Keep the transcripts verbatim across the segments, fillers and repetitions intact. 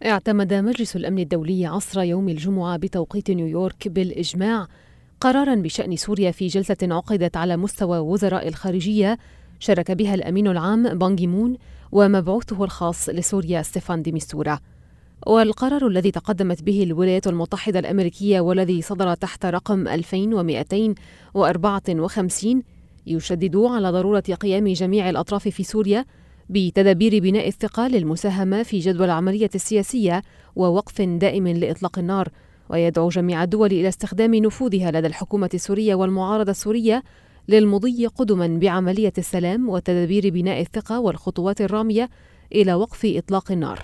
اعتمد مجلس الأمن الدولي عصر يوم الجمعة بتوقيت نيويورك بالإجماع قراراً بشأن سوريا في جلسة عقدت على مستوى وزراء الخارجية شارك بها الأمين العام بان كي مون ومبعوثه الخاص لسوريا ستيفان دي ميستورا. والقرار الذي تقدمت به الولايات المتحدة الأمريكية والذي صدر تحت رقم ألفين ومئتين وأربعة وخمسين يشدد على ضرورة قيام جميع الأطراف في سوريا بتدابير بناء الثقة للمساهمة في جدوى العملية السياسية ووقف دائم لإطلاق النار، ويدعو جميع الدول إلى استخدام نفوذها لدى الحكومة السورية والمعارضة السورية للمضي قدما بعملية السلام وتدابير بناء الثقة والخطوات الرامية إلى وقف إطلاق النار.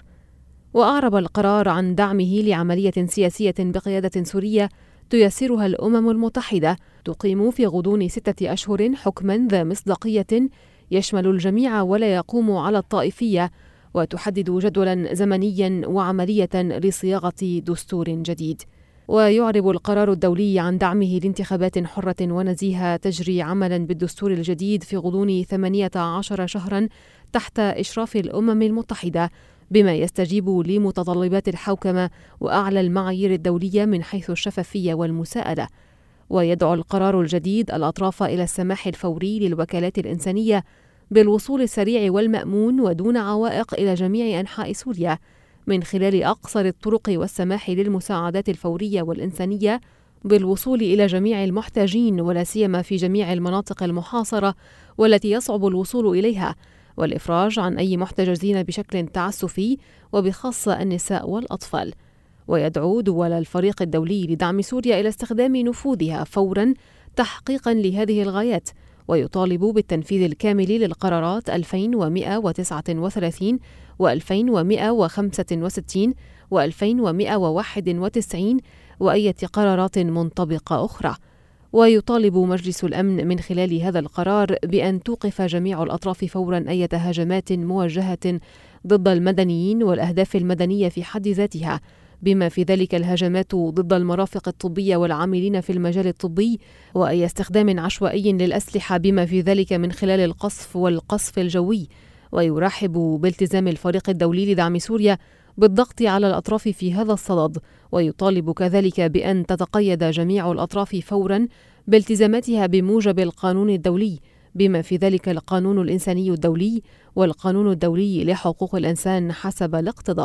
وأعرب القرار عن دعمه لعملية سياسية بقيادة سورية تيسرها الأمم المتحدة تقيم في غضون ستة أشهر حكما ذا مصداقية يشمل الجميع ولا يقوم على الطائفية، وتحدد جدولا زمنيا وعملية لصياغة دستور جديد. ويعرب القرار الدولي عن دعمه لانتخابات حرة ونزيهة تجري عملا بالدستور الجديد في غضون ثمانية عشر شهرا تحت إشراف الأمم المتحدة، بما يستجيب لمتطلبات الحوكمة وأعلى المعايير الدولية من حيث الشفافية والمساءلة. ويدعو القرار الجديد الأطراف إلى السماح الفوري للوكالات الإنسانية بالوصول السريع والمأمون ودون عوائق إلى جميع أنحاء سوريا من خلال أقصر الطرق، والسماح للمساعدات الفورية والإنسانية بالوصول إلى جميع المحتاجين ولا سيما في جميع المناطق المحاصرة والتي يصعب الوصول إليها، والإفراج عن أي محتجزين بشكل تعسفي وبخاصة النساء والأطفال. ويدعو دول الفريق الدولي لدعم سوريا إلى استخدام نفوذها فوراً تحقيقاً لهذه الغايات، ويطالب بالتنفيذ الكامل للقرارات ألفين ومئة وتسعة وثلاثين وألفين ومئة وخمسة وستين وألفين ومئة وواحد وتسعين وأي قرارات منطبقة أخرى. ويطالب مجلس الأمن من خلال هذا القرار بأن توقف جميع الأطراف فوراً أي هجمات موجهة ضد المدنيين والأهداف المدنية في حد ذاتها، بما في ذلك الهجمات ضد المرافق الطبية والعاملين في المجال الطبي، وأي استخدام عشوائي للأسلحة بما في ذلك من خلال القصف والقصف الجوي. ويرحب بالتزام الفريق الدولي لدعم سوريا بالضغط على الأطراف في هذا الصدد، ويطالب كذلك بأن تتقيد جميع الأطراف فورا بالتزاماتها بموجب القانون الدولي، بما في ذلك القانون الإنساني الدولي والقانون الدولي لحقوق الإنسان حسب الاقتضاء.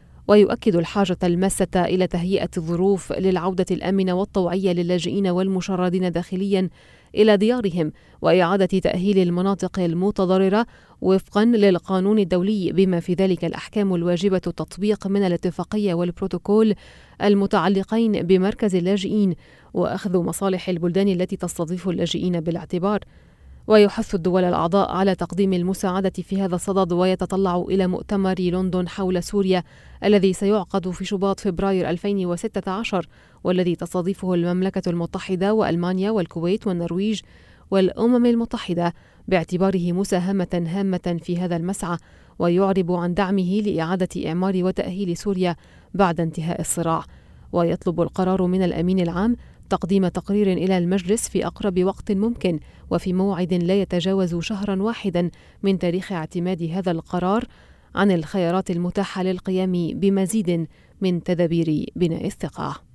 ويؤكد الحاجة الماسة إلى تهيئة الظروف للعودة الآمنة والطوعية للاجئين والمشردين داخليا إلى ديارهم، وإعادة تأهيل المناطق المتضررة وفقا للقانون الدولي، بما في ذلك الأحكام الواجبة التطبيق من الاتفاقية والبروتوكول المتعلقين بمركز اللاجئين، وأخذ مصالح البلدان التي تستضيف اللاجئين بالاعتبار. ويحث الدول الأعضاء على تقديم المساعدة في هذا الصدد، ويتطلع إلى مؤتمر لندن حول سوريا الذي سيعقد في شباط فبراير ألفين وستة عشر، والذي تستضيفه المملكة المتحدة وألمانيا والكويت والنرويج والأمم المتحدة باعتباره مساهمة هامة في هذا المسعى. ويعرب عن دعمه لإعادة إعمار وتأهيل سوريا بعد انتهاء الصراع. ويطلب القرار من الأمين العام تقديم تقرير إلى المجلس في أقرب وقت ممكن وفي موعد لا يتجاوز شهرا واحدا من تاريخ اعتماد هذا القرار عن الخيارات المتاحة للقيام بمزيد من تدابير بناء الثقة.